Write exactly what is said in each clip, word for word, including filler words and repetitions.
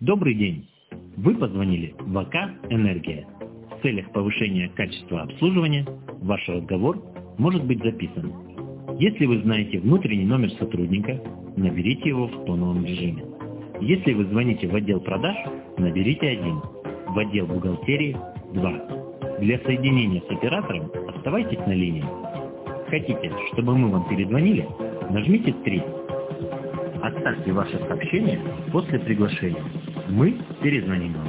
Добрый день! Вы позвонили в АК «Энергия». В целях повышения качества обслуживания ваш разговор может быть записан. Если вы знаете внутренний номер сотрудника, наберите его в тоновом режиме. Если вы звоните в отдел продаж, наберите один, в отдел бухгалтерии – два. Для соединения с оператором оставайтесь на линии. Хотите, чтобы мы вам перезвонили? Нажмите три. Оставьте ваше сообщение после приглашения. Мы перезвоним вам.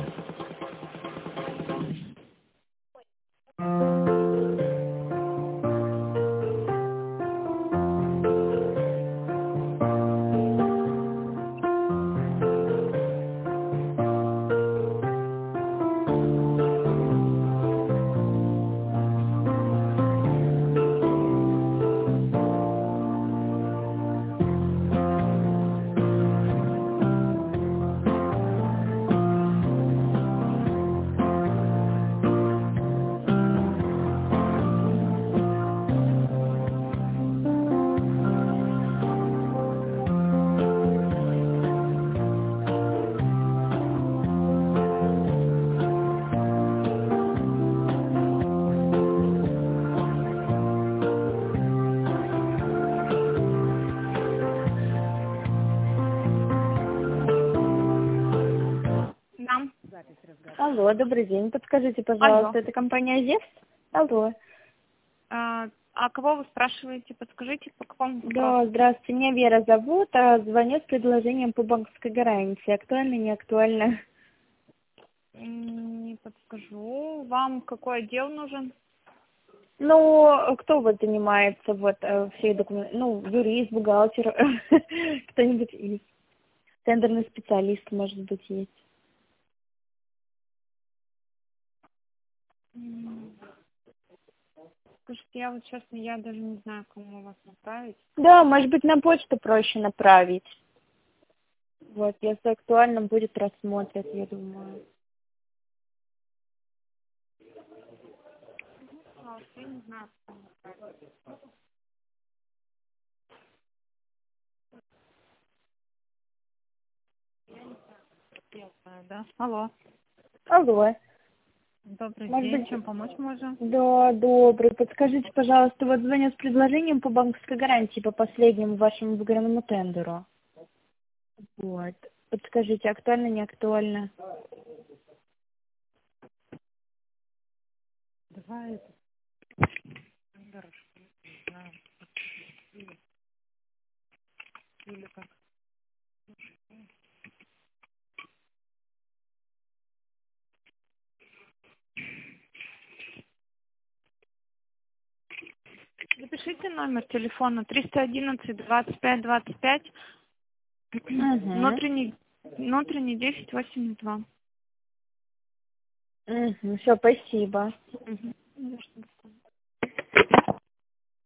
Алло, добрый день. Подскажите, пожалуйста, Алло. это компания ЗЕВС? Алло. А, а кого вы спрашиваете? Подскажите, по какому вопросу? Да, здравствуйте. Меня Вера зовут. А звоню с предложением по банковской гарантии. Актуально, не актуально? Не подскажу. Вам какой отдел нужен? Ну, кто вот занимается вот э, всей документы? Ну, юрист, бухгалтер, кто-нибудь из тендерный специалист, может быть, есть. М, Слушайте, я вот честно, я даже не знаю, кому вас направить. Да, может быть, на почту проще направить. Вот, если актуально, будет рассмотрят, я думаю. А, я не знаю, кому направить. Я знаю, да? Алло. Алло. Добрый Может день. быть, Чем помочь можем? да, добрый. Подскажите, пожалуйста, вот звоню с предложением по банковской гарантии по последнему вашему выигранному тендеру. Вот. Подскажите, актуально, не актуально? Давай это. Хорошо. Не знаю. Или, или как. Запишите номер телефона триста одиннадцать двадцать пять двадцать пять, Угу. внутренний, внутренний десять восемьдесят два. Угу. Все, спасибо. Угу.